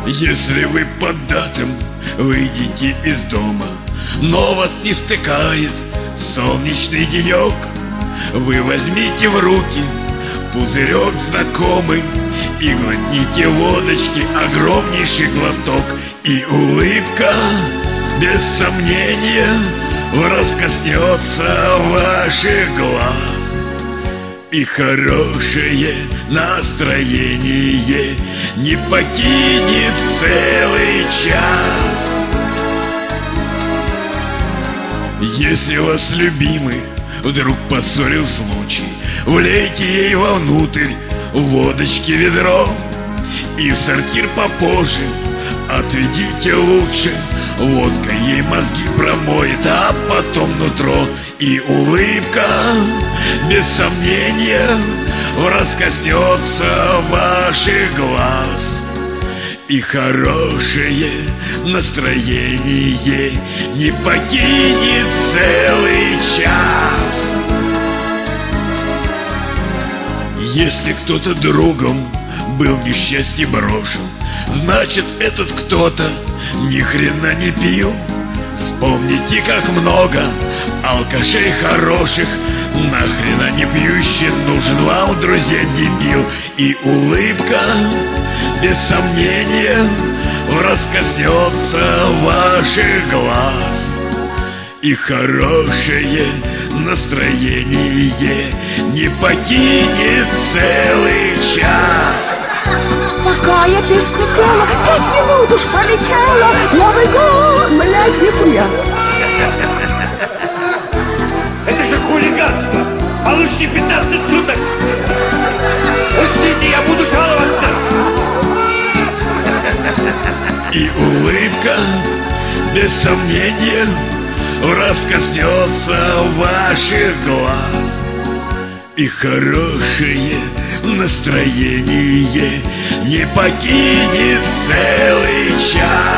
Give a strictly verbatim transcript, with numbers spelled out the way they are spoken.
Если вы под датом выйдете из дома, но вас не втыкает солнечный денек, вы возьмите в руки пузырек знакомый и глотните водочки огромнейший глоток, и улыбка, без сомнения, раскоснется ваших глаз, и хорошее настроение не покинет целый час. Если вас любимый вдруг поссорил случай, влейте ей вовнутрь водочки ведро, и в сортир попозже отведите лучше, водка ей мозги промоет, а потом нутро, и улыбка, без сомнения, раскоснется ваших глаз, и хорошее настроение не покинет целый час. Если кто-то другом был в несчастье брошен, значит, этот кто-то ни хрена не пил. Вспомните, как много алкашей хороших, нахрена не пьющий нужен вам, друзья, дебил. И улыбка, без сомнения, раскоснется ваших глаз, и хорошее настроение не покинет целый час. Пока я песню пела, пять минут уж пролетела. Новый год, блядь, нихуя. Это же хулиганство. Получите пятнадцать суток. Пустите, я буду жаловаться. И улыбка, без сомнения, раскоснется ваших глаз, и хорошее настроение не покинет целый час.